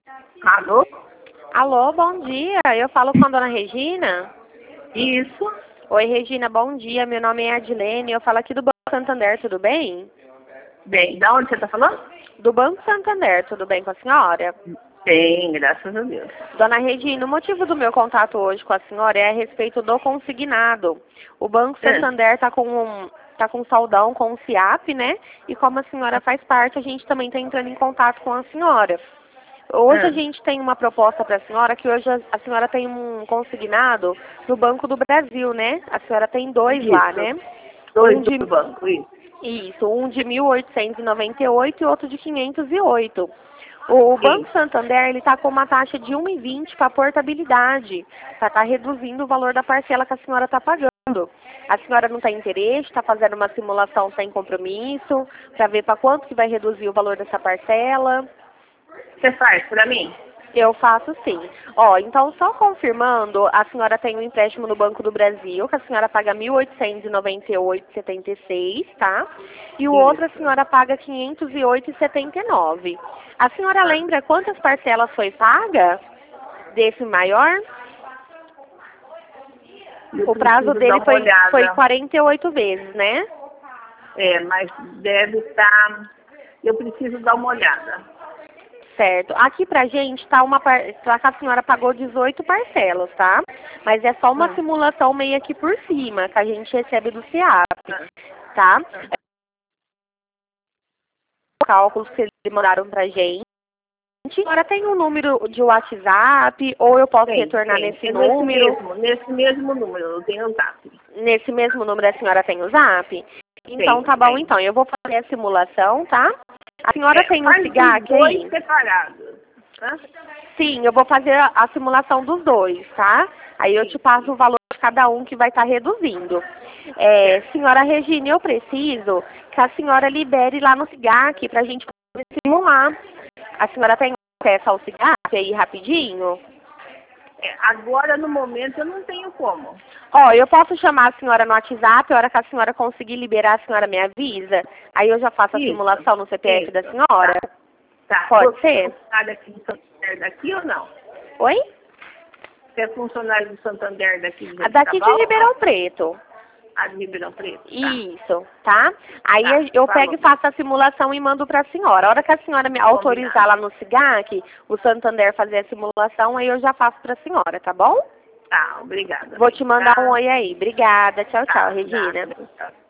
Alô? Alô, bom dia. Eu falo com a dona Regina. Isso. Oi, Regina, bom dia. Meu nome é Adilene. Eu falo aqui do Banco Santander, tudo bem? Bem, da onde você está falando? Do Banco Santander, tudo bem com a senhora? Bem, graças a Deus. Dona Regina, o motivo do meu contato hoje com a senhora é a respeito do consignado. O Banco Santander está com saldão com o FIAP, né? E como a senhora faz parte, a gente também está entrando em contato com a senhora. Hoje a gente tem uma proposta para a senhora, que hoje a senhora tem um consignado no Banco do Brasil, né? A senhora tem dois lá, né? Dois do banco, isso. Isso, um de 1.898 e outro de 508. O Banco Santander, ele está com uma taxa de 1,20 para portabilidade, para estar reduzindo o valor da parcela que a senhora está pagando. A senhora não tem interesse, está fazendo uma simulação sem compromisso, para ver para quanto que vai reduzir o valor dessa parcela. Você faz para mim? Eu faço sim. Ó, então só confirmando, a senhora tem um empréstimo no Banco do Brasil, que a senhora paga R$ 1.898,76, tá? E o outro a senhora paga R$ 508,79. A senhora lembra quantas parcelas foi paga desse maior? O prazo dele foi 48 vezes, né? É, mas deve estar... Eu preciso dar uma olhada. Certo. Aqui pra gente tá que a senhora pagou 18 parcelas, tá? Mas é só uma simulação meio aqui por cima, que a gente recebe do CIAP, tá? Cálculos que eles mandaram pra gente. Agora tem um número de WhatsApp, ou eu posso retornar nesse número? Nesse mesmo número, eu tenho o Zap. Nesse mesmo número a senhora tem o Zap? Então tá bom, então. Eu vou fazer a simulação, tá? A senhora tem um CIGAC aí? Dois separados. Sim, eu vou fazer a simulação dos dois, tá? Aí eu te passo o valor de cada um que vai estar reduzindo. Senhora Regina, eu preciso que a senhora libere lá no CIGAC pra gente poder simular. A senhora tem acesso ao CIGAC aí rapidinho? Agora, no momento, eu não tenho como. Ó, eu posso chamar a senhora no WhatsApp, a hora que a senhora conseguir liberar, a senhora me avisa. Aí eu já faço a simulação no CPF da senhora. Tá. Pode ser? Você é funcionário do Santander daqui ou não? Oi? Você é funcionário do Santander daqui de Daqui de Ribeirão Preto. De Ribeirão Preto? Isso, tá? Aí eu pego e faço a simulação e mando pra senhora. A hora que a senhora me autorizar lá no SIGAC, o Santander fazer a simulação, aí eu já faço pra senhora, tá bom? Tá, obrigada. Vou te mandar um oi aí. Obrigada. Tchau, tchau, Regina. Tchau.